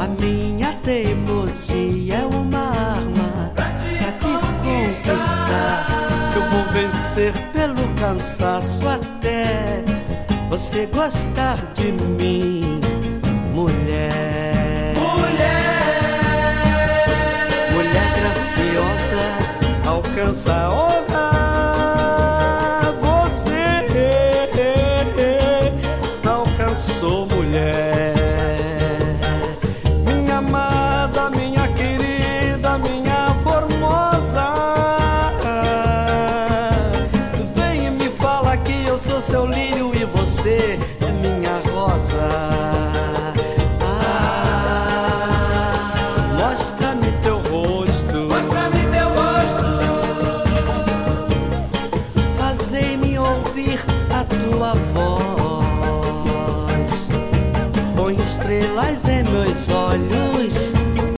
A minha teimosia é uma arma pra te conquistar. Eu vou vencer pelo cansaço até você gostar de mim, mulher. Mulher graciosa, alcança a honra. Você alcançou, mulher. Minha amada, minha querida, minha formosa. Vem e me fala que eu sou seu lírio e você é minha rosa. Mostra-me teu rosto, Mostra-me teu rosto, fazei-me ouvir a tua voz. Põe estrelas em meus olhos